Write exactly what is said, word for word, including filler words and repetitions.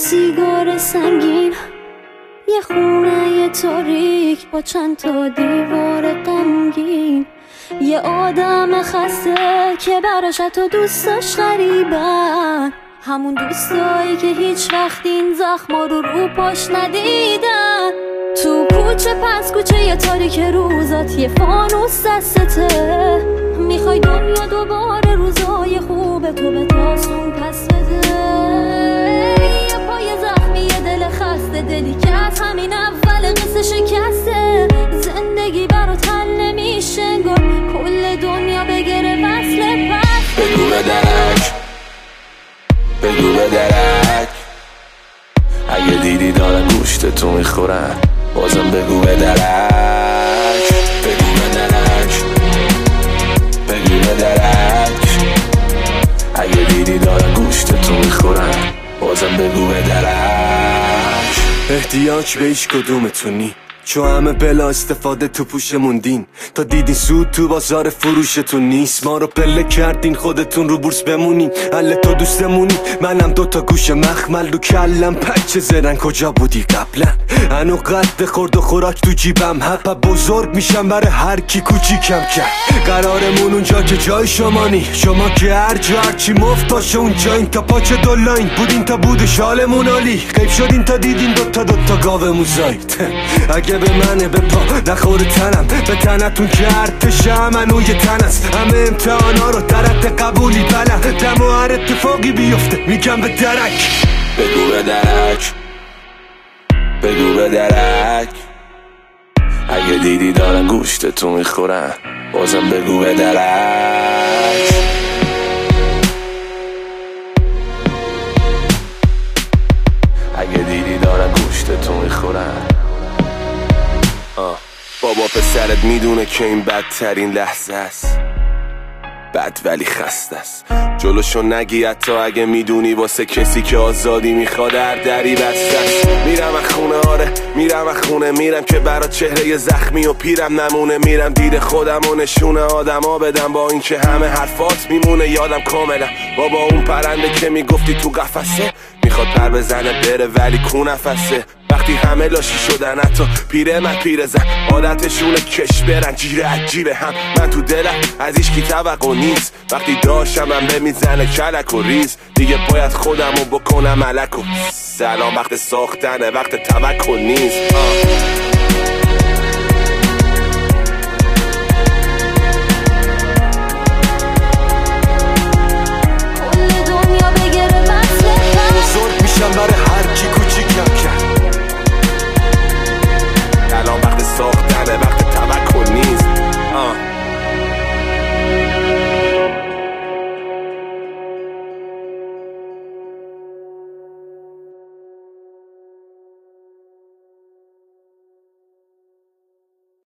سیگار سنگین، یه خونه تاریک با چند تا دیوار غمگین، یه آدم خسته که براش تو دوستاش غریبن، همون دوستایی که هیچ وقت این زخما رو رو پاش ندیدن. تو کوچه پس کوچه یه تاریک روزات یه فانوس دستته، میخوای دنیا دوباره روزای خوب تو به تاسون پس بده. یه پای زخمی یه دل خسته، دلی که از همین اول قصه شکسته. زندگی برات حل نمیشه انگار کل دنیا بگیره وصل پس. بگو به درک، بگو به درک، اگه دیدی دارن گوشت تو میخورن بازم بگو به درک. بگو به درک، بگو به درک، اگه دیدی دارن گوشت تو میخورن بازم بگو به درک. احتیاج به هیچ کدومتونی، چو همه بلا استفاده تو پوشمون دین، تا دیدین سود تو بازار فروشتون نیست. ما رو پله کردین خودتون رو بورس بمونین، حل تو دوستمونی منم دوتا گوش مخمل رو کلم. پچه زرن کجا بودی قبلا؟ هنو قد خورد و خوراک تو جیبم، حپا بزرگ میشم برای هر کی کوچیکم کرد. قرارمون اونجا که جای شما نی، شما که هر جا هرچی مفت باشه اونجا این. تا پاچه دولاین بودین تا بود شالمون عالی، غیب شدین تا دیدین دوتا دوتا گاومون زایید. اگه به منه به پا نخور تنم، به تنتون که ارتش همنوی تن است. همه امتحانا رو درت قبولی بله، دم و هر اتفاقی بیفته میگم به درک. بگو به درک، بگو به درک، اگه دیدی دارن گوشت تو میخورن بازم بگو به درک. اگه دیدی دارن گوشت تو میخورن. آه. بابا پسرت میدونه که این بدترین لحظه است، بد ولی خسته است. جلوشو نگی حتی اگه میدونی واسه کسی که آزادی میخواد هر دری بسته است. میرم از خونه، آره میرم از خونه، میرم که برا چهره زخمی و پیرم نمونه. میرم دید خودم و نشونه آدم ها بدم، با این که همه حرفات میمونه یادم کاملا. بابا اون پرنده که میگفتی تو قفسه میخواد پر بزنه بره ولی کو نفسه. وقتی همه لاشی شدن حتی پیره من پیره زن، عادتشونه کش برن جیره عجیبه هم. من تو دلم از ایش کی توقع نیست، وقتی داشتم من به میزنه کلک و ریز. دیگه باید خودمو بکنم ملک و سلام، وقت ساختنه وقت توکل نیست. آه.